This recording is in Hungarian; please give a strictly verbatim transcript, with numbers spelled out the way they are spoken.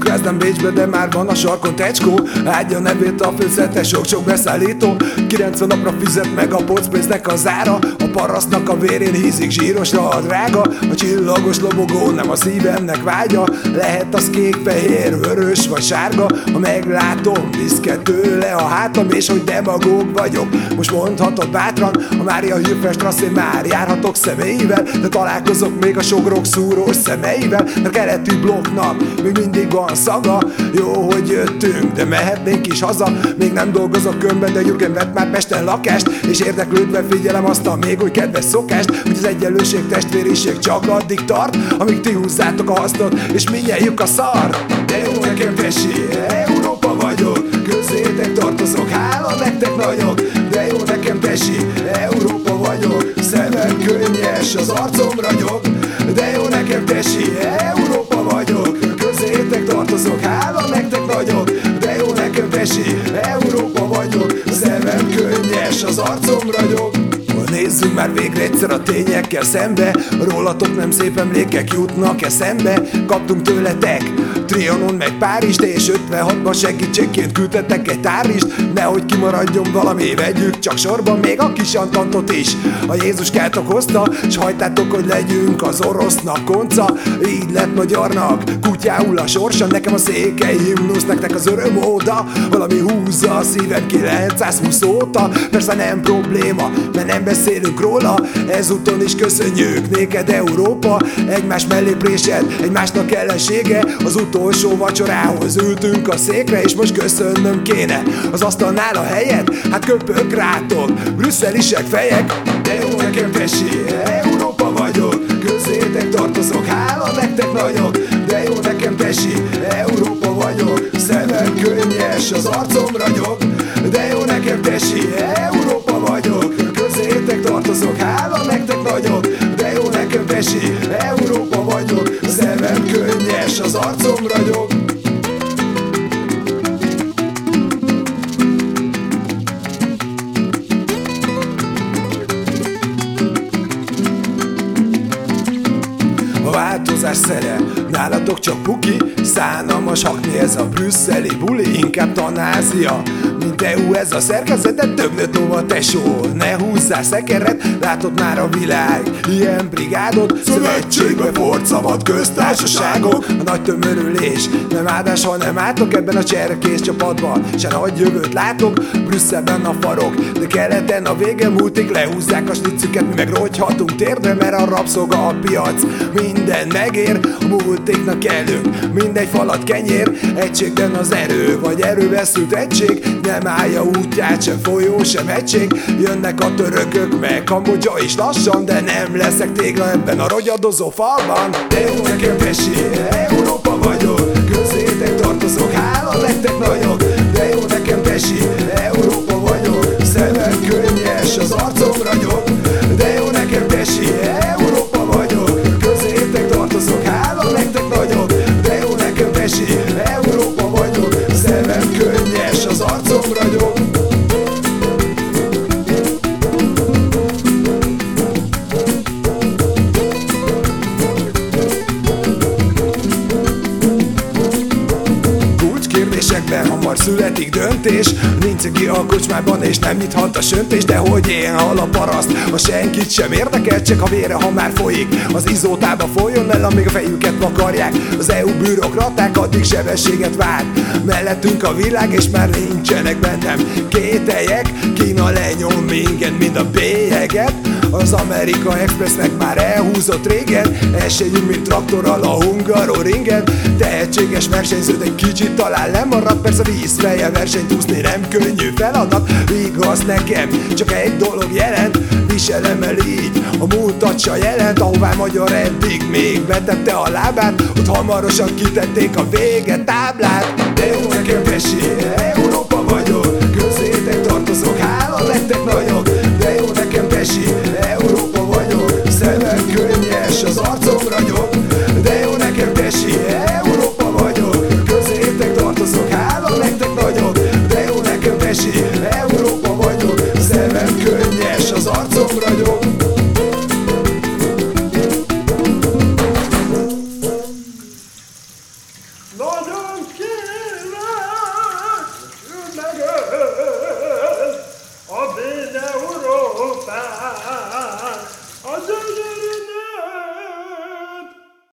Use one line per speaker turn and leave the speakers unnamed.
Kezdem Bécsbe, de már van a sarkon tecskó. Áldja nevét a főzete, sok-sok beszállító. kilencven napra fizet meg a pocpénznek az ára. A parasztnak a vérén hízik zsírosra a drága. A csillagos lobogó nem a szívemnek vágya. Lehet az kék, fehér, vörös vagy sárga. Ha meglátom, viszket tőle a hátam, és hogy demagóg vagyok. Most mondhatod bátran, a Mária Hilferstrasszén már járhatok személyével, de találkozok még a sogrok szúrós szemeivel. A keleti blokknak még mindig van szaga. Jó, hogy jöttünk, de mehetnénk is haza. Még nem dolgozok könyvben, de Jürgen vett már Pesten lakást, és érdeklődve figyelem azt a még úgy kedves szokást, hogy az egyenlőség, testvériség csak addig tart, amíg ti húzzátok a hasznot, és mi nyeljük a szart. De jó nekem tesi, Európa vagyok, közétek tartozok, hála nektek nagyok. De jó nekem tesi, Európa vagyok, szemem könnyes, az arcom ragyog. De jó nekem tesi, Európa vagyok, közétek tartozok, hála nektek nagyok. De jó nekem tesi, Európa vagyok, szemem könnyes, az arcom ragyog. Nézzünk már végre egyszer a tényekkel szembe. Rólatok nem szép emlékek jutnak eszembe. Kaptunk tőletek Trianon meg Párizst, és ötvenhatban segítségként küldtetek egy tárlist. Nehogy kimaradjon valami, vegyük csak sorban még a kis Antantot is. A Jézuskátok hozta, s hajtátok, hogy legyünk az orosznak konca. Így lett magyarnak kutyául a sorsa. Nekem a székely himnusz, nektek az öröm óda. Valami húzza a szívem kilencszázhúsz óta. Persze nem probléma, mert nem beszélünk róla. Ezúton is köszönjük néked Európa. Egymás mellé présed, egymásnak ellensége. Az utolsó vacsorához ültünk a székre, és most köszönnöm kéne az asztalnál a helyet. Hát köpök rátok, brüsszelisek fejek. De jó nekem tesi, Európa vagyok, közétek tartozok, hála nektek nagyok. De jó nekem tesi, Európa vagyok, szemem könnyes, az arcom ragyog. De jó nekem tesi, Európa vagyok, közétek tartozok, hála nektek nagyok. De jó nekem tesi, Európa vagyok, szemem könnyes, az arcom ragyog. A változás szere, nálatok csak puki. Szánalmas hakni ez a brüsszeli buli, inkább tanázia, mint é u ez a szerkezetet. Dögnöt óva tesó, ne húzzál szekeret. Látod már a világ ilyen brigádot. Szövetségbe forcavad köztársaságok. A nagy tömörülés nem áldás, hanem átok. Ebben a cserkész csapatban se nagy jövőt látok. Brüsszelben a farok, de keleten a vége múltig. Lehúzzák a snicüket, mi meg rogyhatunk térdre, mert a rabszolga a piac minden megér. A múltéknak kellünk, mindegy falat kenyér. Egységben az erő, vagy erőveszült egység. Nem állja útját sem folyó, sem egység. Jönnek a törökök, meg Kambodzsa is lassan, de nem leszek tégla ebben a rogyadozó falban. De jó nekem tesi, Európa vagyok, közétek tartozok, hála nektek nagyok. De jó nekem tesi, Európa vagyok, szemem könnyes, az arcom ragyog. De jó nekem tesi, Európa vagyok, közétek tartozok, hála nektek nagyok. De jó nekem tesi, Európa vagyok, szemem könnyes, az arcom ragyog. Kulcskérdésekben hamar születik döntés. Nincs ki a kocsmában, és nem nyithat a söntés. De hogy én hal a paraszt, ha senkit sem érdekel, csak a vére, ha már folyik, az izótába folyjon el, amíg a fejüket vakarják. Az é u bürokraták addig sebességet vár. Mellettünk a világ, és már nincsenek bennem kételyek. Kína lenyom minket, mind a bélyeget. Az Amerika Express meg már elhúzott régen. Esélyünk, mint traktorral a Hungaroringen. Tehetséges versenyző, de egy kicsit talán lemarad. Persze vízfejjel versenyt úszni nem könnyű feladat. Igaz, nekem csak egy dolog jelent, viselem el így a múltat se jelent. Ahová magyar eddig még betette a lábát, ott hamarosan kitették a vége táblát. De jó nekem tesi, Európa vagyok, közétek tartozok, hála nektek nagyok. De jó nekem tesi, Európa vagyok, szemem könnyes, az arcom ragyog. De jó nekem tesi, Európa vagyok, közétek tartozok, hála nektek nagyok. De jó nekem tesi, Európa vagyok, szemem könnyes, az arcom ragyog.
Nagyon